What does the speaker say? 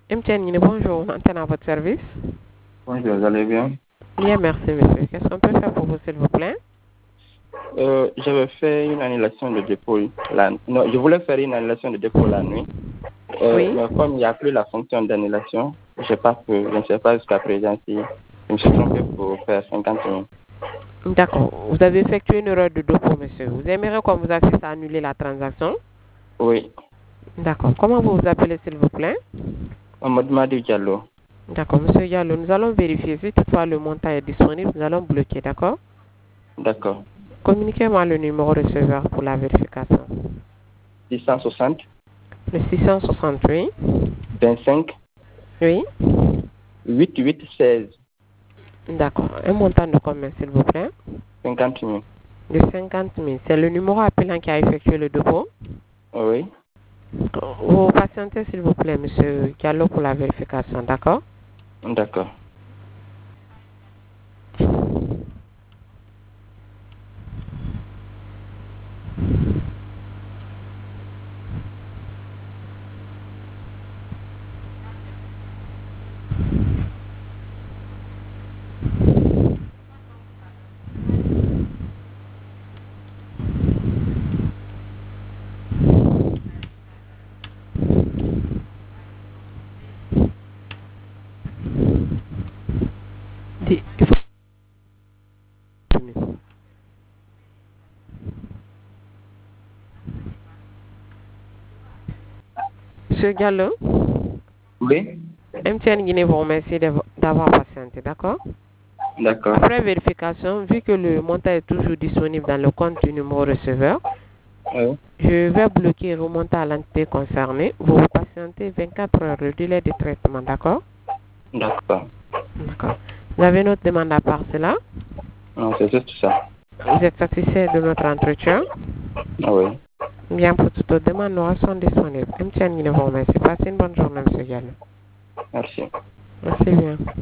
MTN Guinée, bonjour, antenne à votre service. Bonjour, vous allez bien? Bien, merci, monsieur. Qu'est-ce qu'on peut faire pour vous, s'il vous plaît? J'avais fait une annulation de dépôt. Non, je voulais faire une annulation de dépôt la nuit. Oui. Mais comme il n'y a plus la fonction d'annulation, je ne sais pas jusqu'à présent si je me suis trompé pour faire 50 000. D'accord. Vous avez effectué une erreur de dépôt, monsieur. Vous aimeriez qu'on vous assiste à annuler la transaction? Oui. D'accord. Comment vous vous appelez, s'il vous plaît? Madi Diallo. D'accord, monsieur Diallo. Nous allons vérifier si toutefois le montant est disponible. Nous allons bloquer, d'accord? D'accord. Communiquez-moi le numéro receveur pour la vérification. 660 Le 668. 25 Oui. 8816 D'accord. Un montant de combien, s'il vous plaît? 50 000. De 50 000. C'est le numéro appelant qui a effectué le dépôt? Oui. Vous patientez, s'il vous plaît, monsieur Diallo, pour la vérification, d'accord? D'accord. Il faut... Monsieur Diallo, Oui. MTN Guinée vous remercie d'avoir patienté, d'accord? D'accord. Après vérification, vu que le montant est toujours disponible dans le compte du numéro receveur, Oui. je vais bloquer et remonter à l'entité concernée. Vous patientez 24 heures le délai de traitement, d'accord? D'accord. D'accord. Vous avez une autre demande à part cela? Non, c'est juste ça. Vous êtes satisfait de notre entretien? Oui. Bien, pour toute autre demande, nous restons disponibles. MTN Guinée vous remercie. Passez une bonne journée, monsieur Diallo. Merci. Merci bien.